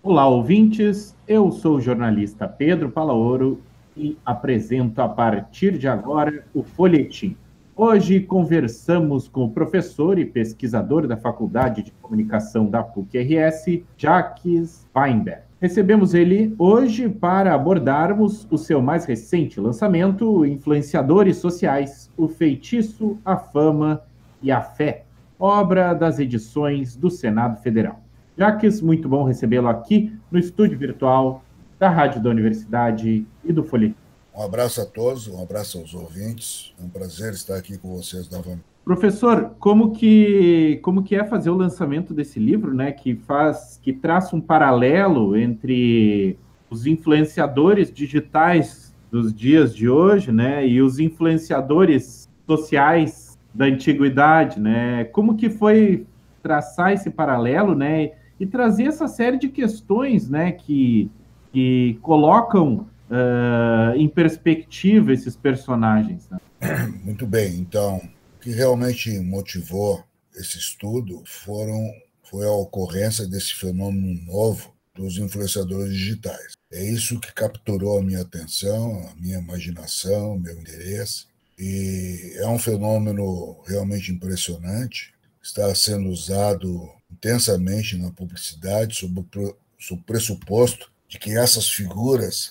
Olá, ouvintes. Eu sou o jornalista Pedro Palaoro e apresento a partir de agora o Folhetim. Hoje conversamos com o professor e pesquisador da Faculdade de Comunicação da PUC-RS, Jacques Weinberg. Recebemos ele hoje para abordarmos o seu mais recente lançamento, Influenciadores Sociais, o Feitiço, a Fama e a Fé, obra das edições do Senado Federal. Jaques, muito bom recebê-lo aqui no estúdio virtual da Rádio da Universidade e do Folhetim. Um abraço a todos, um abraço aos ouvintes. É um prazer estar aqui com vocês novamente. Professor, como que é fazer o lançamento desse livro, né, que traça um paralelo entre os influenciadores digitais dos dias de hoje, né, e os influenciadores sociais da antiguidade, né? Como que foi traçar esse paralelo, né, e trazer essa série de questões, né, que colocam em perspectiva esses personagens, né? Muito bem, então, o que realmente motivou esse estudo foi a ocorrência desse fenômeno novo dos influenciadores digitais. É isso que capturou a minha atenção, a minha imaginação, meu interesse. E é um fenômeno realmente impressionante. Está sendo usado intensamente na publicidade sob o pressuposto de que essas figuras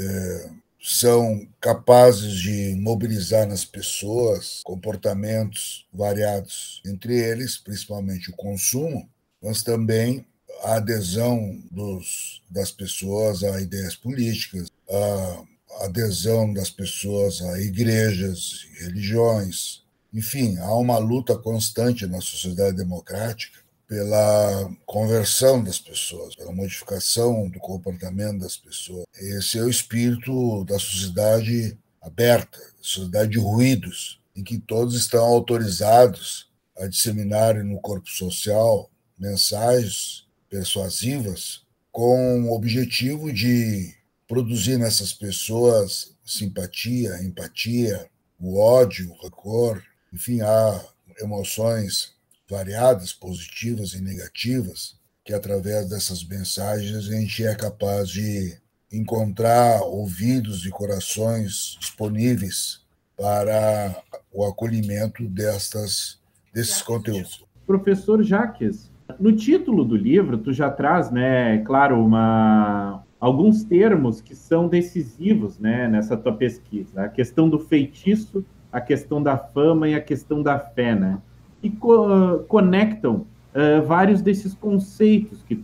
são capazes de mobilizar nas pessoas comportamentos variados, entre eles, principalmente o consumo, mas também a adesão das pessoas a ideias políticas, a adesão das pessoas a igrejas, religiões. Enfim, há uma luta constante na sociedade democrática pela conversão das pessoas, pela modificação do comportamento das pessoas. Esse é o espírito da sociedade aberta, da sociedade de ruídos, em que todos estão autorizados a disseminarem no corpo social mensagens persuasivas com o objetivo de produzir nessas pessoas simpatia, empatia, o ódio, o rancor, enfim, há emoções variadas, positivas e negativas, que através dessas mensagens a gente é capaz de encontrar ouvidos e corações disponíveis para o acolhimento desses conteúdos. Professor Jaques, no título do livro, tu já traz, né, claro, alguns termos que são decisivos, né, nessa tua pesquisa. A questão do feitiço, a questão da fama e a questão da fé, né? E conectam vários desses conceitos que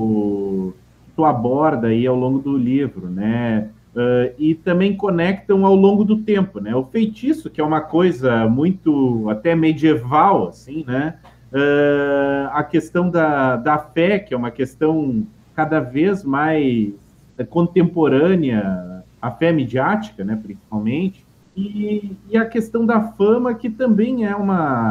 tu aborda aí ao longo do livro, né? E também conectam ao longo do tempo, né? O feitiço, que é uma coisa muito até medieval, assim, né? A questão da fé, que é uma questão cada vez mais contemporânea, a fé midiática, né, principalmente, e a questão da fama, que também é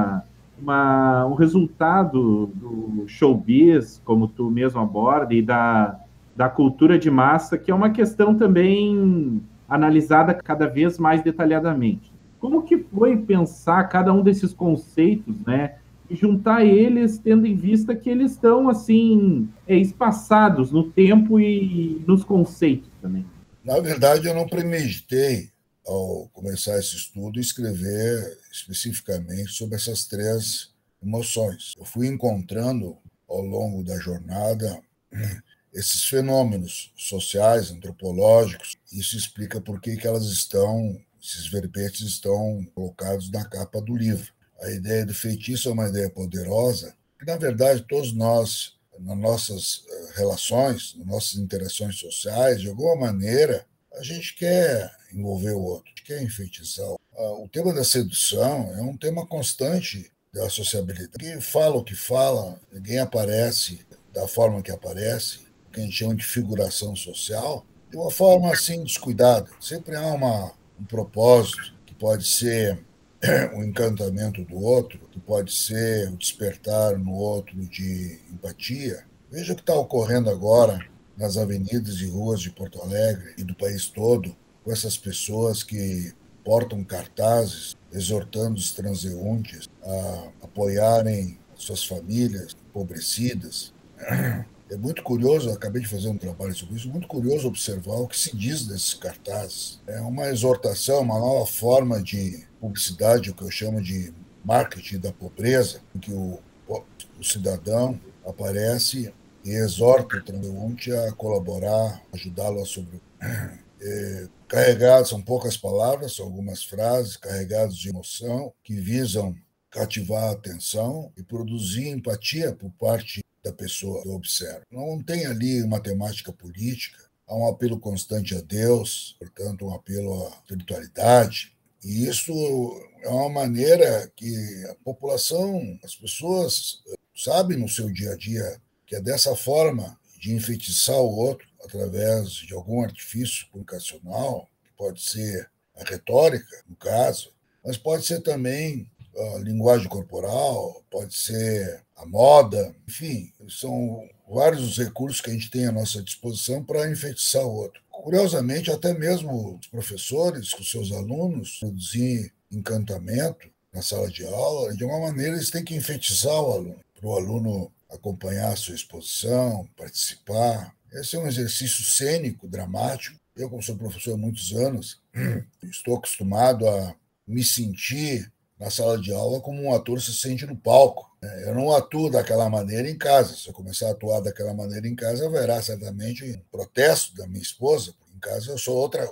um resultado do showbiz, como tu mesmo aborda, e da cultura de massa, que é uma questão também analisada cada vez mais detalhadamente. Como que foi pensar cada um desses conceitos, né, e juntar eles, tendo em vista que eles estão, assim, espaçados no tempo e nos conceitos também? Na verdade, eu não premeditei, ao começar esse estudo, escrever especificamente sobre essas três emoções. Eu fui encontrando, ao longo da jornada, esses fenômenos sociais, antropológicos. Isso explica por que elas estão, esses verbetes estão colocados na capa do livro. A ideia do feitiço é uma ideia poderosa, que, na verdade, todos nós, nas nossas relações, nas nossas interações sociais, de alguma maneira, a gente quer envolver o outro, a gente quer enfeitiçar. O tema da sedução é um tema constante da sociabilidade. Ninguém fala o que fala, ninguém aparece da forma que aparece, o que a gente chama de figuração social, de uma forma assim descuidada. Sempre há um propósito que pode ser o encantamento do outro, que pode ser o despertar no outro de empatia. Veja o que está ocorrendo agora nas avenidas e ruas de Porto Alegre e do país todo, com essas pessoas que portam cartazes exortando os transeuntes a apoiarem suas famílias empobrecidas. É muito curioso, eu acabei de fazer um trabalho sobre isso, muito curioso observar o que se diz desses cartazes. É uma exortação, uma nova forma de publicidade, o que eu chamo de marketing da pobreza, em que o cidadão aparece e exorta o transeunte a colaborar, ajudá-lo a sobreviver. Carregados, são poucas palavras, são algumas frases carregadas de emoção que visam cativar a atenção e produzir empatia por parte da pessoa que observa. Não tem ali uma temática política, há um apelo constante a Deus, portanto, um apelo à espiritualidade. E isso é uma maneira que a população, as pessoas sabem no seu dia a dia que é dessa forma de enfeitiçar o outro através de algum artifício comunicacional, que pode ser a retórica, no caso, mas pode ser também a linguagem corporal, pode ser a moda, enfim, são vários os recursos que a gente tem à nossa disposição para enfeitiçar o outro. Curiosamente, até mesmo os professores com seus alunos produzir encantamento na sala de aula, de alguma maneira eles têm que enfeitiçar o aluno, para o aluno acompanhar a sua exposição, participar. Esse é um exercício cênico, dramático. Eu, como sou professor há muitos anos, estou acostumado a me sentir na sala de aula como um ator se sente no palco. Eu não atuo daquela maneira em casa. Se eu começar a atuar daquela maneira em casa, haverá certamente um protesto da minha esposa. Em casa eu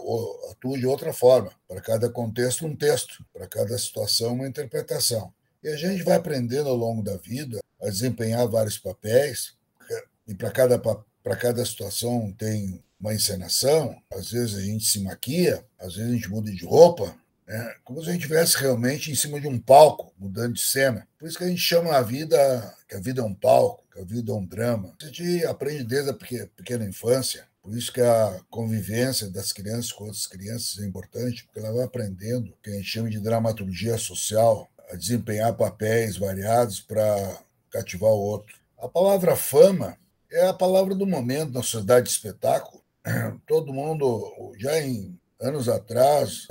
atuo de outra forma. Para cada contexto, um texto. Para cada situação, uma interpretação. E a gente vai aprendendo ao longo da vida a desempenhar vários papéis, e para cada situação tem uma encenação. Às vezes a gente se maquia, às vezes a gente muda de roupa, né? Como se a gente estivesse realmente em cima de um palco, mudando de cena. Por isso que a gente chama a vida, que a vida é um palco, que a vida é um drama. A gente aprende desde a pequena infância. Por isso que a convivência das crianças com outras crianças é importante, porque ela vai aprendendo o que a gente chama de dramaturgia social, a desempenhar papéis variados para cativar o outro. A palavra fama é a palavra do momento na sociedade de espetáculo. Todo mundo, já em anos atrás,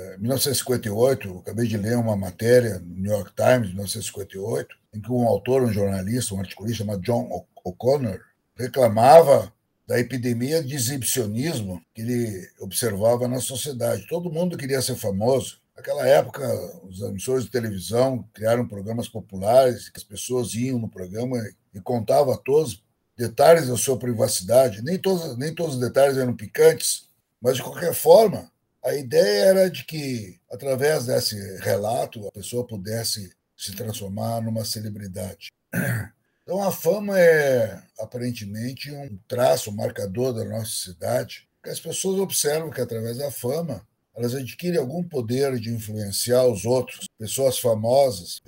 1958, eu acabei de ler uma matéria no New York Times, 1958, em que um autor, um jornalista, um articulista chamado John O'Connor, reclamava da epidemia de exibicionismo que ele observava na sociedade. Todo mundo queria ser famoso. Naquela época, os emissores de televisão criaram programas populares, que as pessoas iam no programa e contavam a todos detalhes da sua privacidade. Nem todos os detalhes eram picantes, mas, de qualquer forma, a ideia era de que, através desse relato, a pessoa pudesse se transformar numa celebridade. Então, a fama é, aparentemente, um traço, um marcador da nossa sociedade, que as pessoas observam que, através da fama, elas adquirem algum poder de influenciar os outros. Pessoas famosas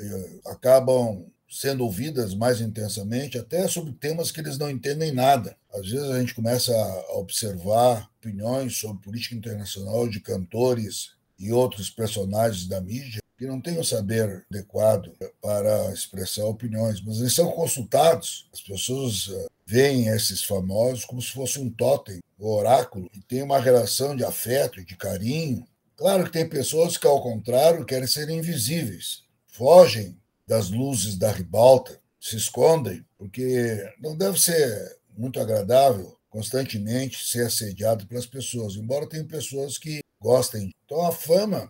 acabam sendo ouvidas mais intensamente, até sobre temas que eles não entendem nada. Às vezes a gente começa a observar opiniões sobre política internacional de cantores e outros personagens da mídia que não têm o saber adequado para expressar opiniões, mas eles são consultados. As pessoas veem esses famosos como se fosse um tótem, um oráculo, e tem uma relação de afeto, de carinho. Claro que tem pessoas que, ao contrário, querem ser invisíveis, fogem das luzes da ribalta, se escondem, porque não deve ser muito agradável constantemente ser assediado pelas pessoas, embora tenham pessoas que gostem. Então, a fama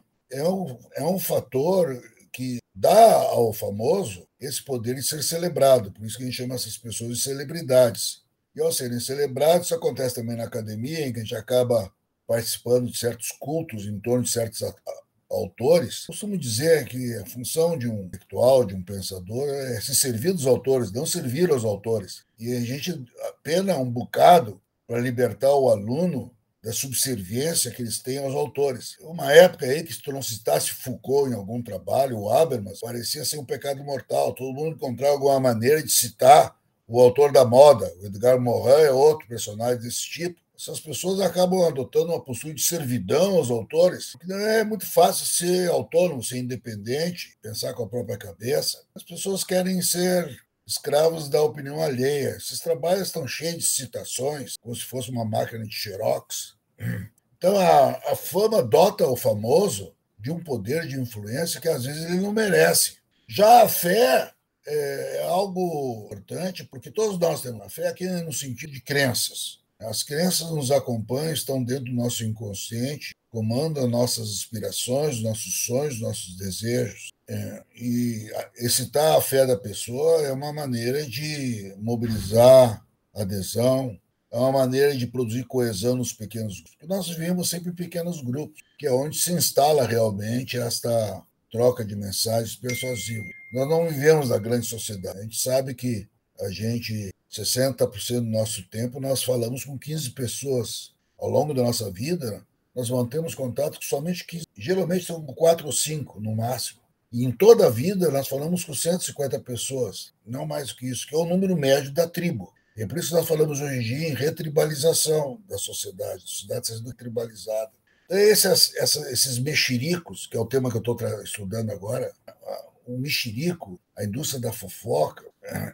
é um fator que dá ao famoso esse poder de ser celebrado, por isso que a gente chama essas pessoas de celebridades. E, ao serem celebrados, isso acontece também na academia, em que a gente acaba participando de certos cultos em torno de certos autores. Costumo dizer que a função de um intelectual, de um pensador, é se servir dos autores, não servir aos autores. E a gente apena um bocado para libertar o aluno da subserviência que eles têm aos autores. Uma época aí que, se tu não citasse Foucault em algum trabalho, o Habermas, parecia ser um pecado mortal. Todo mundo encontrava alguma maneira de citar o autor da moda. O Edgar Morin é outro personagem desse tipo. Essas pessoas acabam adotando uma postura de servidão aos autores, porque não é muito fácil ser autônomo, ser independente, pensar com a própria cabeça. As pessoas querem ser escravos da opinião alheia. Esses trabalhos estão cheios de citações, como se fosse uma máquina de xerox. Então, a fama dota o famoso de um poder de influência que, às vezes, ele não merece. Já a fé é algo importante, porque todos nós temos a fé aqui no sentido de crenças. As crenças nos acompanham, estão dentro do nosso inconsciente, comandam nossas aspirações, nossos sonhos, nossos desejos. E excitar a fé da pessoa é uma maneira de mobilizar adesão, é uma maneira de produzir coesão nos pequenos grupos. Nós vivemos sempre em pequenos grupos, que é onde se instala realmente esta troca de mensagens persuasivas. Nós não vivemos na grande sociedade. A gente sabe que 60% do nosso tempo, nós falamos com 15 pessoas. Ao longo da nossa vida, nós mantemos contato com somente 15. Geralmente são 4 ou 5, no máximo. E em toda a vida, nós falamos com 150 pessoas, não mais do que isso, que é o número médio da tribo. E é por isso que nós falamos hoje em dia em retribalização da sociedade, a sociedade sendo tribalizada. Então, esses mexericos, que é o tema que eu estou estudando agora, o mexerico, a indústria da fofoca,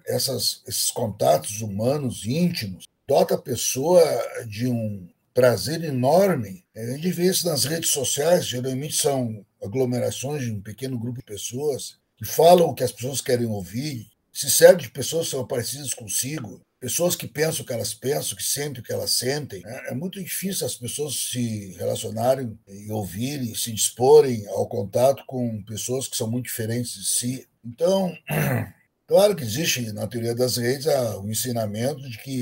esses contatos humanos íntimos, dota a pessoa de um prazer enorme. A gente vê isso nas redes sociais, geralmente são aglomerações de um pequeno grupo de pessoas que falam o que as pessoas querem ouvir, se serve de pessoas que são parecidas consigo, pessoas que pensam o que elas pensam, que sentem o que elas sentem. É muito difícil as pessoas se relacionarem e ouvirem, se disporem ao contato com pessoas que são muito diferentes de si. Então, claro que existe na teoria das redes o ensinamento de que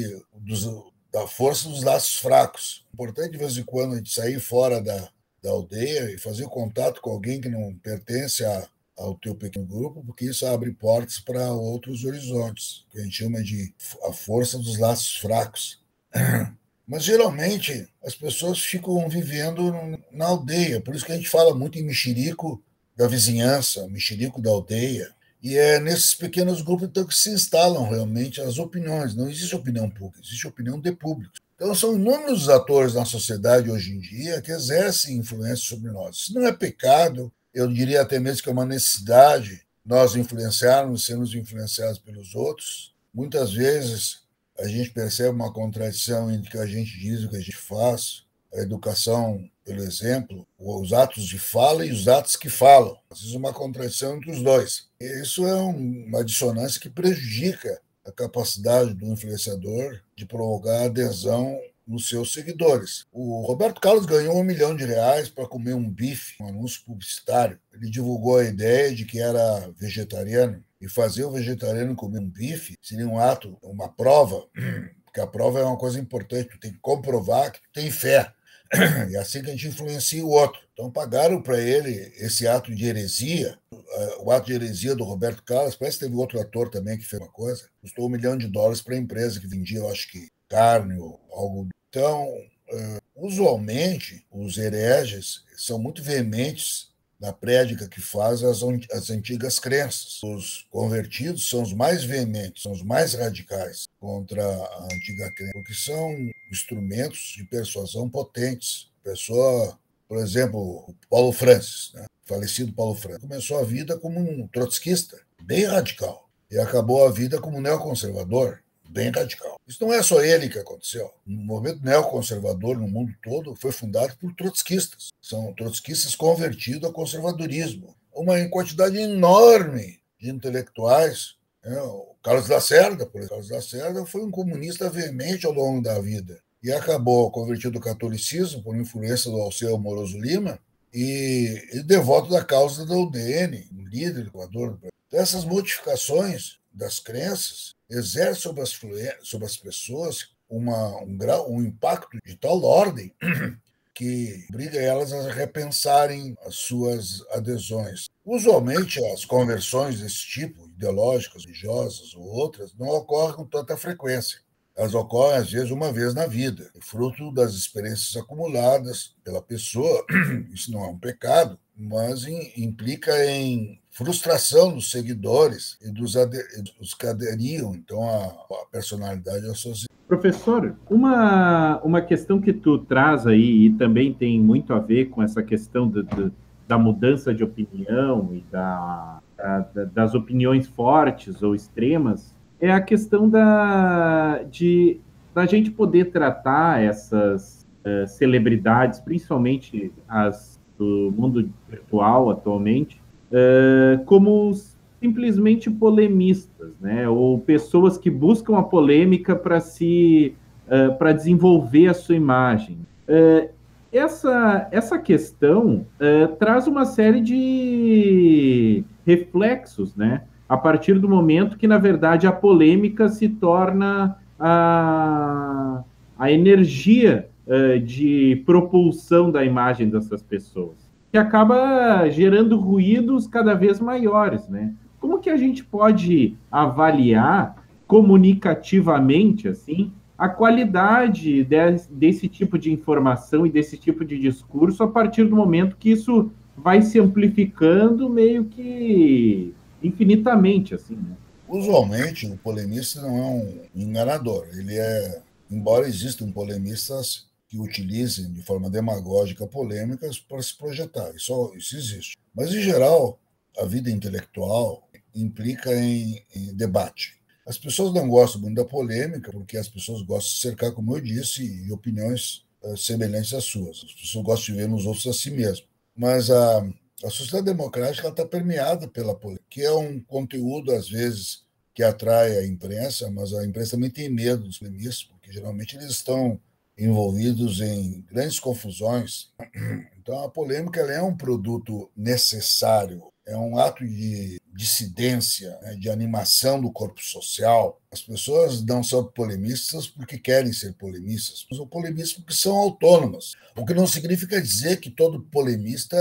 da força dos laços fracos. É importante, de vez em quando, a gente sair fora da aldeia e fazer contato com alguém que não pertence ao teu pequeno grupo, porque isso abre portas para outros horizontes, que a gente chama de a força dos laços fracos. Mas, geralmente, as pessoas ficam vivendo na aldeia, por isso que a gente fala muito em mexerico da vizinhança, mexerico da aldeia, e é nesses pequenos grupos então, que se instalam realmente as opiniões. Não existe opinião pública, existe opinião de público. Então, são inúmeros atores na sociedade hoje em dia que exercem influência sobre nós. Isso não é pecado, eu diria até mesmo que é uma necessidade nós influenciarmos, sermos influenciados pelos outros. Muitas vezes a gente percebe uma contradição entre o que a gente diz e o que a gente faz. A educação, pelo exemplo, os atos de fala e os atos que falam. Às vezes uma contradição entre os dois. E isso é uma dissonância que prejudica a capacidade do influenciador de provocar adesão nos seus seguidores. O Roberto Carlos ganhou R$1 milhão para comer um bife, um anúncio publicitário. Ele divulgou a ideia de que era vegetariano e fazer o vegetariano comer um bife seria um ato, uma prova, porque a prova é uma coisa importante, tu tem que comprovar que tu tem fé. E assim que a gente influencia o outro. Então pagaram para ele esse ato de heresia, o ato de heresia do Roberto Carlos. Parece que teve outro ator também que fez uma coisa. Custou $1 milhão para a empresa que vendia, eu acho que carne ou algo. Então, usualmente, os hereges são muito veementes na prédica que faz as antigas crenças. Os convertidos são os mais veementes, são os mais radicais contra a antiga crença, porque são instrumentos de persuasão potentes. Pessoa, por exemplo, o Paulo Francis, né? Falecido Paulo Francis, começou a vida como um trotskista, bem radical, e acabou a vida como neoconservador, bem radical. Isso não é só ele que aconteceu. O movimento neoconservador no mundo todo foi fundado por trotskistas. São trotskistas convertidos ao conservadorismo. Uma quantidade enorme de intelectuais. O Carlos Lacerda, por exemplo. Carlos Lacerda foi um comunista veemente ao longo da vida e acabou convertido ao catolicismo por influência do Alceu Amoroso Lima e devoto da causa da UDN, um líder do Equador. Então, essas modificações das crenças exerce sobre as pessoas um impacto de tal ordem que obriga elas a repensarem as suas adesões. Usualmente, as conversões desse tipo, ideológicas, religiosas ou outras, não ocorrem com tanta frequência. Elas ocorrem, às vezes, uma vez na vida, fruto das experiências acumuladas pela pessoa. Isso não é um pecado, mas implica em frustração dos seguidores e dos que aderiam, então, à personalidade associada. Professor, uma questão que tu traz aí, e também tem muito a ver com essa questão da mudança de opinião e das opiniões fortes ou extremas, é a questão da gente poder tratar essas celebridades, principalmente as do mundo virtual atualmente, como simplesmente polemistas, né? Ou pessoas que buscam a polêmica para desenvolver a sua imagem. Essa questão traz uma série de reflexos, né? A partir do momento que, na verdade, a polêmica se torna a energia de propulsão da imagem dessas pessoas, que acaba gerando ruídos cada vez maiores, né? Como que a gente pode avaliar comunicativamente, assim, a qualidade desse tipo de informação e desse tipo de discurso a partir do momento que isso vai se amplificando meio que infinitamente, assim, né? Usualmente, o polemista não é um enganador. Embora existam polemistas que utilizem de forma demagógica polêmicas para se projetar, isso existe. Mas, em geral, a vida intelectual implica em debate. As pessoas não gostam muito da polêmica, porque as pessoas gostam de cercar, como eu disse, de opiniões semelhantes às suas. As pessoas gostam de ver nos outros a si mesmo. Mas a sociedade democrática está permeada pela política, que é um conteúdo, às vezes, que atrai a imprensa, mas a imprensa também tem medo dos polemistas, porque geralmente eles estão envolvidos em grandes confusões. Então, a polêmica ela é um produto necessário, é um ato de dissidência, né, de animação do corpo social. As pessoas não são polemistas porque querem ser polemistas, mas são polemistas porque são autônomas. O que não significa dizer que todo polemista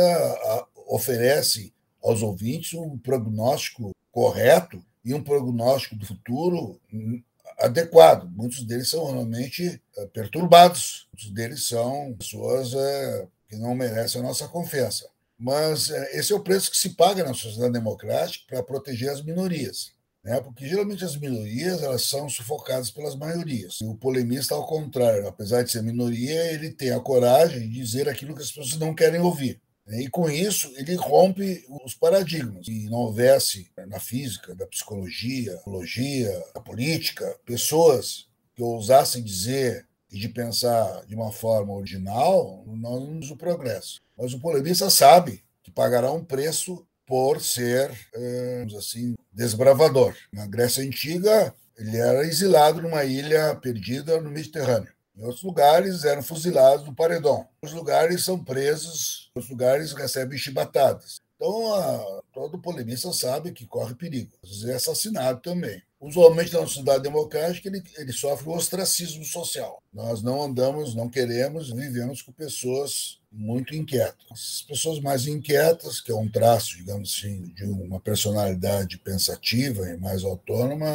oferece aos ouvintes um prognóstico correto e um prognóstico do futuro adequado. Muitos deles são realmente perturbados, muitos deles são pessoas que não merecem a nossa confiança. Mas esse é o preço que se paga na sociedade democrática para proteger as minorias, né? Porque geralmente as minorias elas são sufocadas pelas maiorias. E o polemista, ao contrário, apesar de ser minoria, ele tem a coragem de dizer aquilo que as pessoas não querem ouvir. E, com isso, ele rompe os paradigmas. E não houvesse na física, da psicologia, da política, pessoas que ousassem dizer e de pensar de uma forma original, nós não temos o progresso. Mas o polemista sabe que pagará um preço por ser, vamos assim, desbravador. Na Grécia Antiga, ele era exilado numa ilha perdida no Mediterrâneo. Em outros lugares, eram fuzilados no paredão. Em outros lugares, são presos. Em outros lugares, recebem chibatadas. Então, todo polemista sabe que corre perigo. Às vezes é assassinado também. Usualmente, na sociedade democrática, ele sofre o ostracismo social. Nós não andamos, não queremos, vivemos com pessoas muito inquietas. As pessoas mais inquietas, que é um traço, digamos assim, de uma personalidade pensativa e mais autônoma,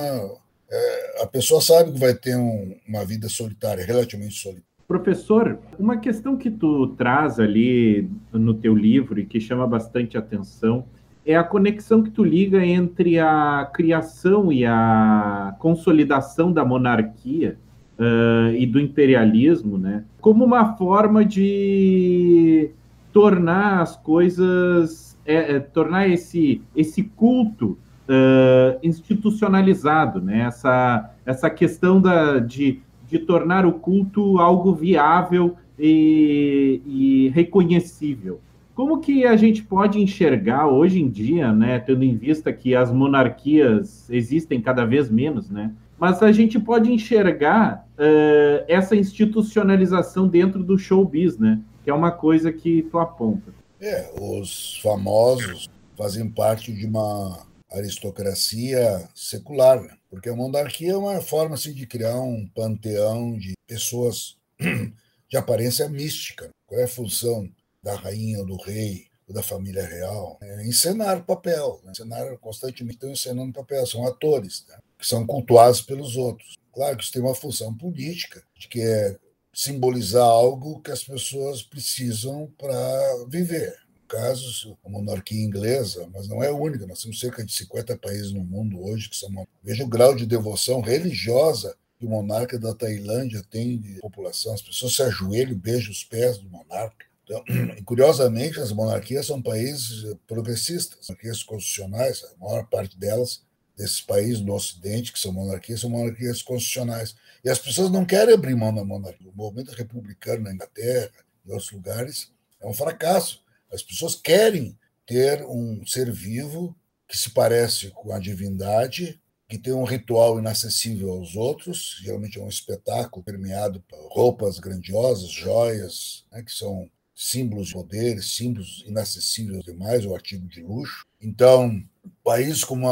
a pessoa sabe que vai ter uma vida solitária, relativamente solitária. Professor, uma questão que tu traz ali no teu livro e que chama bastante atenção é a conexão que tu liga entre a criação e a consolidação da monarquia e do imperialismo, né, como uma forma de tornar as coisas, tornar esse culto institucionalizado, né, essa questão de tornar o culto algo viável e reconhecível. Como que a gente pode enxergar hoje em dia, né, tendo em vista que as monarquias existem cada vez menos, né, mas a gente pode enxergar essa institucionalização dentro do showbiz, né, que é uma coisa que tu aponta. Os famosos fazem parte de uma aristocracia secular, né? Porque a monarquia é uma forma assim, de criar um panteão de pessoas de aparência mística. Qual é a função da rainha ou do rei ou da família real? É encenar o papel, né? Encenar constantemente, estão encenando papel, são atores, né? Que são cultuados pelos outros. Claro que isso tem uma função política, de que é simbolizar algo que as pessoas precisam para viver. Casos, a monarquia inglesa, mas não é a única, nós temos cerca de 50 países no mundo hoje que são. Veja o grau de devoção religiosa que o monarca da Tailândia tem de população. As pessoas se ajoelham, beijam os pés do monarca. Então, e, curiosamente, as monarquias são países progressistas, monarquias constitucionais, a maior parte delas, desses países do Ocidente, que são monarquias constitucionais. E as pessoas não querem abrir mão da monarquia. O movimento republicano na Inglaterra e outros lugares é um fracasso. As pessoas querem ter um ser vivo que se parece com a divindade, que tem um ritual inacessível aos outros, geralmente é um espetáculo permeado por roupas grandiosas, joias, né, que são símbolos de poder, símbolos inacessíveis demais, o artigo de luxo. Então, países como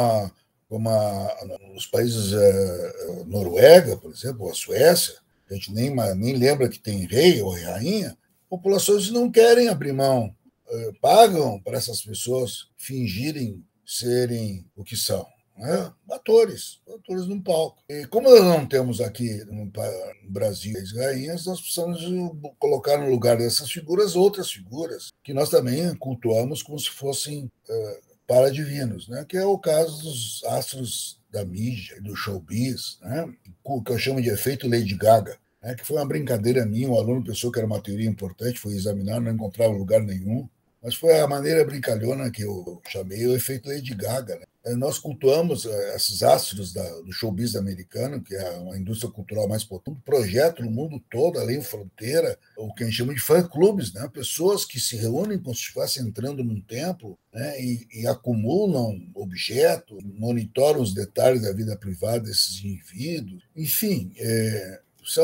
os países Noruega, por exemplo, ou a Suécia, a gente nem lembra que tem rei ou rainha, populações não querem abrir mão, pagam para essas pessoas fingirem serem o que são. Né? Atores num palco. E como nós não temos aqui no Brasil as rainhas, nós precisamos colocar no lugar dessas figuras outras figuras que nós também cultuamos como se fossem paradivinos, né? Que é o caso dos astros da mídia, do showbiz, né? O que eu chamo de efeito Lady Gaga, né? Que foi uma brincadeira minha, um aluno pensou que era uma teoria importante, foi examinar, não encontrava lugar nenhum, mas foi a maneira brincalhona que eu chamei o efeito Lady Gaga. Né? Nós cultuamos esses astros do showbiz americano, que é uma indústria cultural mais potente, projeto no mundo todo, além de fronteira, o que a gente chama de fã-clubes, né? Pessoas que se reúnem como se estivessem entrando num templo, né? E acumulam objetos, monitoram os detalhes da vida privada desses indivíduos. Enfim, é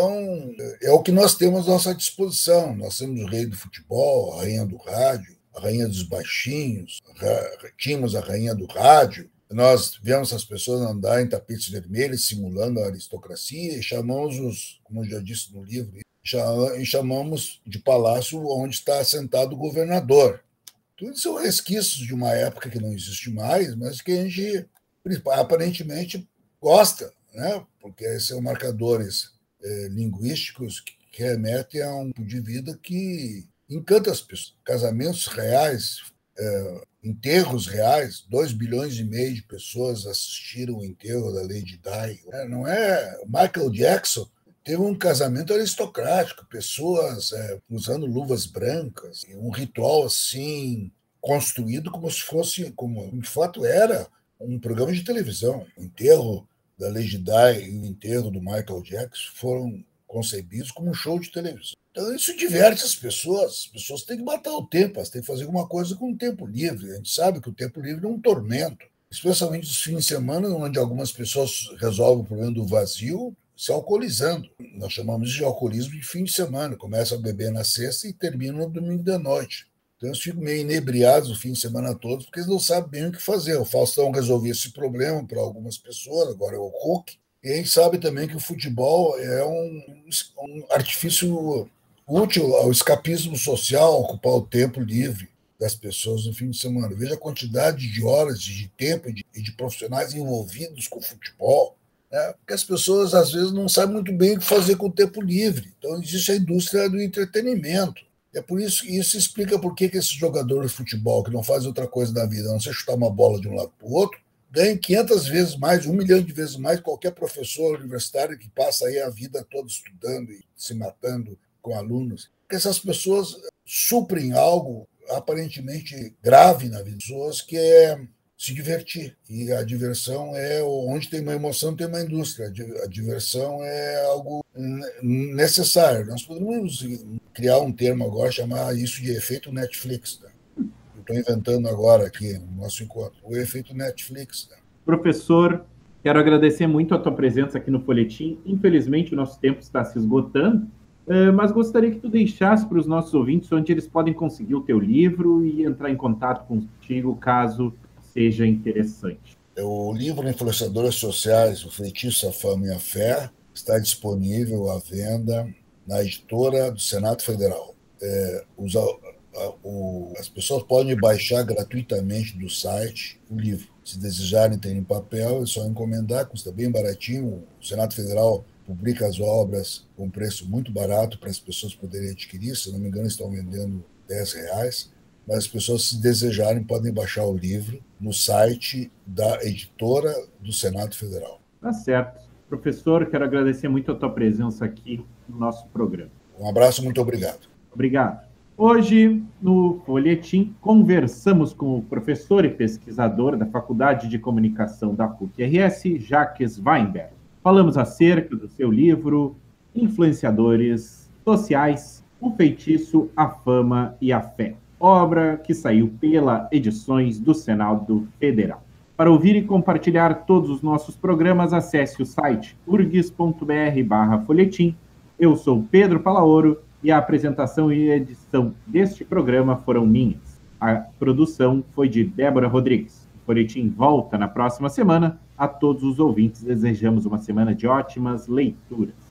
o que nós temos à nossa disposição. Nós temos o rei do futebol, a rainha do rádio, a rainha dos baixinhos, tínhamos a rainha do rádio. Nós vemos as pessoas andar em tapetes vermelhos, simulando a aristocracia, e chamamos como eu já disse no livro, chamamos de palácio onde está assentado o governador. Tudo são resquícios de uma época que não existe mais, mas que a gente aparentemente gosta, né? Porque são marcadores linguísticos que remetem a um tipo de vida que encanta as pessoas. Casamentos reais, enterros reais, 2,5 bilhões de pessoas assistiram o enterro da Lady Di. Não é? Michael Jackson teve um casamento aristocrático, pessoas usando luvas brancas, um ritual assim construído como se fosse, como de fato era, um programa de televisão. O enterro da Lady Di e o enterro do Michael Jackson foram concebidos como um show de televisão. Então, isso diverte as pessoas têm que matar o tempo, elas têm que fazer alguma coisa com o tempo livre. A gente sabe que o tempo livre é um tormento, especialmente nos fins de semana, onde algumas pessoas resolvem o problema do vazio se alcoolizando. Nós chamamos de alcoolismo de fim de semana, começa a beber na sexta e termina no domingo da noite. Então, eles ficam meio inebriados o fim de semana todo, porque eles não sabem bem o que fazer. O Faustão resolveu esse problema para algumas pessoas, agora é o Hulk. E a gente sabe também que o futebol é um artifício útil ao escapismo social, ocupar o tempo livre das pessoas no fim de semana. Veja a quantidade de horas, de tempo e de profissionais envolvidos com o futebol, né? Porque as pessoas, às vezes, não sabem muito bem o que fazer com o tempo livre. Então, existe a indústria do entretenimento. É por isso que isso explica por que esses jogadores de futebol, que não fazem outra coisa na vida, a não ser chutar uma bola de um lado para o outro, ganham 500 vezes mais, 1 milhão de vezes mais qualquer professor universitário que passa aí a vida toda estudando e se matando com alunos. Porque essas pessoas suprem algo aparentemente grave na vida das pessoas, que é se divertir. E a diversão é onde tem uma emoção, tem uma indústria. A diversão é algo necessário. Nós podemos criar um termo agora, chamar isso de efeito Netflix. Né? Eu estou inventando agora aqui no nosso encontro. O efeito Netflix. Né? Professor, quero agradecer muito a tua presença aqui no Folhetim. Infelizmente, o nosso tempo está se esgotando, mas gostaria que tu deixasse para os nossos ouvintes onde eles podem conseguir o teu livro e entrar em contato contigo, caso seja interessante. O livro Influenciadores Sociais, O Feitiço, a Fama e a Fé, está disponível à venda na editora do Senado Federal. As pessoas podem baixar gratuitamente do site o livro. Se desejarem ter em papel, é só encomendar, custa bem baratinho. O Senado Federal publica as obras com preço muito barato para as pessoas poderem adquirir. Se não me engano, estão vendendo R$10. Mas as pessoas, se desejarem, podem baixar o livro no site da editora do Senado Federal. Tá certo. Professor, quero agradecer muito a tua presença aqui no nosso programa. Um abraço, muito obrigado. Obrigado. Hoje, no Folhetim, conversamos com o professor e pesquisador da Faculdade de Comunicação da PUC-RS, Jacques Weinberg. Falamos acerca do seu livro Influenciadores Sociais, O Feitiço, a Fama e a Fé, obra que saiu pela Edições do Senado Federal. Para ouvir e compartilhar todos os nossos programas, acesse o site urgs.br/folhetim. Eu sou Pedro Palaoro e a apresentação e edição deste programa foram minhas. A produção foi de Débora Rodrigues. O Folhetim volta na próxima semana. A todos os ouvintes desejamos uma semana de ótimas leituras.